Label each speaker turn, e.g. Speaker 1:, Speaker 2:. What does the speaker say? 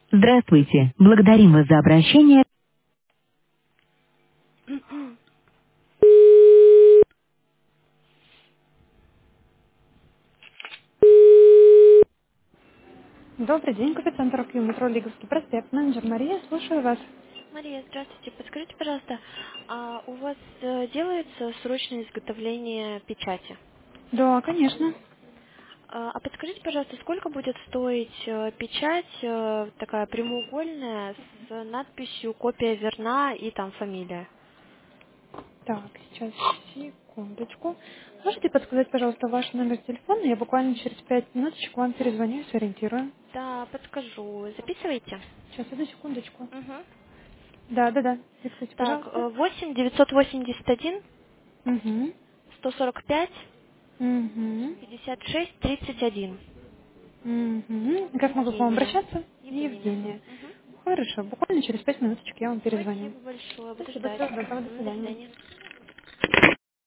Speaker 1: Здравствуйте. Благодарим вас за обращение. Добрый день, капитан Таракью, метро Лиговский проспект, менеджер Мария, слушаю вас.
Speaker 2: Мария, здравствуйте. Подскажите, пожалуйста, а у вас делается срочное изготовление печати?
Speaker 1: Да, конечно.
Speaker 2: А подскажите, пожалуйста, сколько будет стоить печать такая прямоугольная с надписью «Копия верна» и там фамилия?
Speaker 1: Так, сейчас, секундочку. Можете подсказать, пожалуйста, ваш номер телефона? Я буквально через 5 минуточек вам перезвоню и сориентирую.
Speaker 2: Да, подскажу. Записывайте.
Speaker 1: Сейчас, одну секундочку.
Speaker 2: Угу.
Speaker 1: Да. Диктуйте,
Speaker 2: Так,
Speaker 1: пожалуйста.
Speaker 2: 8 981
Speaker 1: Угу.
Speaker 2: 145
Speaker 1: Угу.
Speaker 2: 56 31.
Speaker 1: Угу. Как могу к вам
Speaker 2: Евгения.
Speaker 1: обращаться?
Speaker 2: Евгения.
Speaker 1: Евгения.
Speaker 2: Угу.
Speaker 1: Хорошо, буквально через 5 минуточек я вам перезвоню.
Speaker 2: Спасибо большое. Буду
Speaker 1: Спасибо,
Speaker 2: ждать.
Speaker 1: всего доброго, до
Speaker 2: Мгм, до
Speaker 1: свидания.
Speaker 2: свидания.